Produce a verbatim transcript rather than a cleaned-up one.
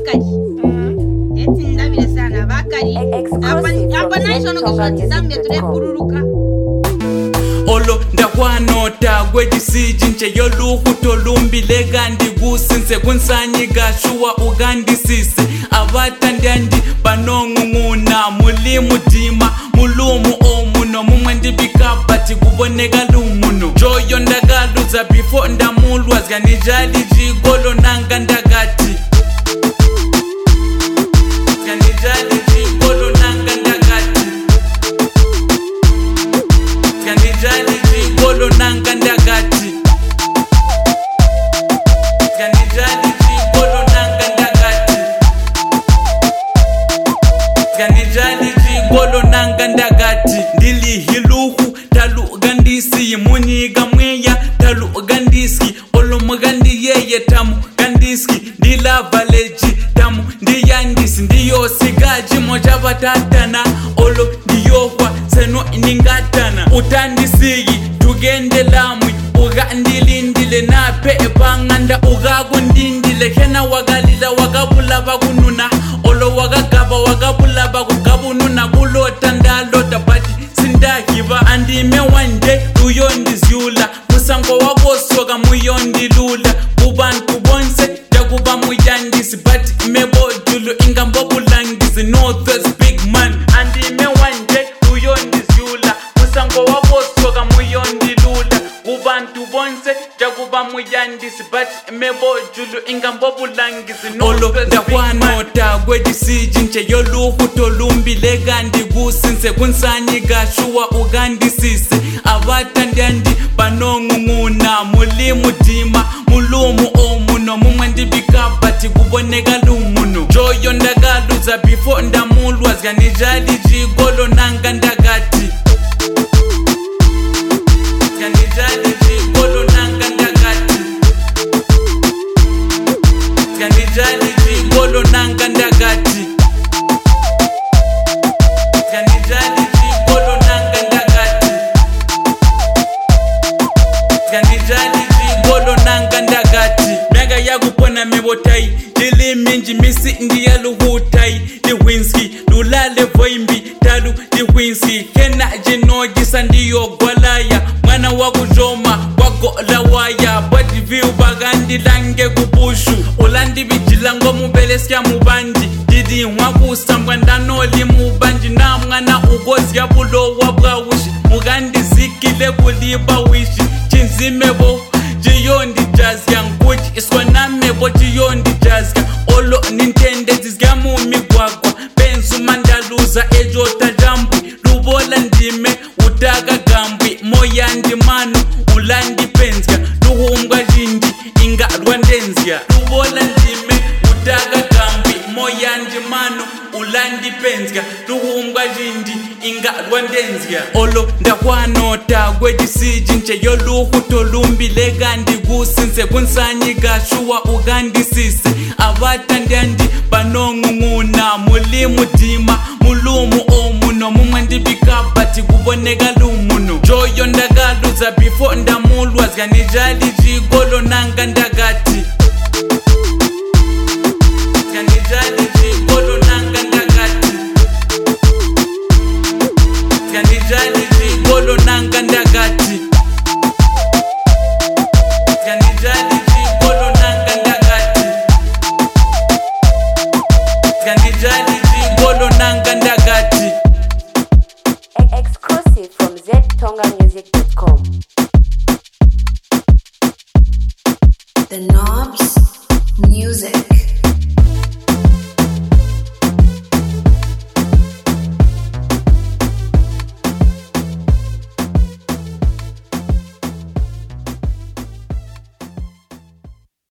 bakali. Eti ndabile sana bakali. Hapa naisho no kishoti Zambia tule kururuka. Olo ndakwanota gwejisiji nche yoluhu tolumbile gandi gusinse kunsanyiga shuwa ugandisise abatandandi banongunguna muli mutima mulumu omuno mumwendi bikabati kuboneka lumuno joyo ndagaluza before ndamulwa zganijali jigolo nanga ndagati zganijali jigolo nanga ndagati zganijali jigolo nanga ndagati zganijali jigolo nanga ndagati zganijali jigolo nanga ndagati ndili hiluhu talu gandisi munyiga mweya talu gandisi olo mugandi yeye tamu gandiski ndila valeji tamu ndiyandisi ndiyo sigaji moja batatana olo ndiyokwa seno iningatana utandisiyi tugende lamwi ugandilindile nape ebanganda ugagundindile kena wagalila wagabula bagununa olo wagagaba wagabula bagugabununa kulota ndalota bati sindakiba andime wanje uyondizyula musango wakosoka muyondilula kubantu bonse jakuba muyandisi bati mebojulu ingambobulangisi northwest big man andime wanje uyondizyula musango wakosoka muyondilula kubantu bonse jakuba muyandisi bati mebojulu ingambobulangisi northwest big man ndakwanota gwejisiji nche yoluhu tolumbile gandi gusinse kunsanyiga shuwa ugandisise abatandandi banongunguna muli mutima mulumu omuno mumwendi bikabati kuboneka lumuno joyo ndagaluza before ndamulwa zganijali jigolo nanga ndagati zganijali jigolo nanga ndagati zganijali jigolo nanga ndagati zganijali jigolo nanga ndagati zganijali jigolo nanga ndagati mega yakupona mebotai dili minji misi ndiya luhutai liwinski lulale voimbi talu liwinski kena jinojisa ndiyo gwalaya mwana wakujoma wagola waya badi viu bagandi lange kupushu ulandi bijilango mubelesya mubandi didi wakusambwa ndanoli mubanji na mwana ugozi ya bulo wabwawushi mugandi zikile kuliba wishi chinzimebo jiyondi jazya nkuchi iswanamebo jiyondi jazya olo nintende zizga mumigwagwa benzu mandaluza ejo tajambwi lubola ndime utaga gambwi moyandi manu ulandi penzya luhumbwa jindi inga rwandenzya lubola ndime utaga gambwi moyandi manu ulandi penzya luhumbwa jindi inga rwandenzya olo ndakwanota gwejisiji nche yoluhu tolumbile gandi gusinse kunsanyiga shuwa ugandisise abatandandi banongunguna muli mutima mulumu omuno mumwendi bikabati kuboneka lumuno joyo ndagaluza before ndamulwa zganijali jigolo nanga ndagati zganijali jigolo nanga ndagati zganijali jigolo nanga ndagati zganijali jigolo nanga ndagati zganijali jigolo nanga ndagati. Exclusive from z tonga music dot com. The Knobs Music.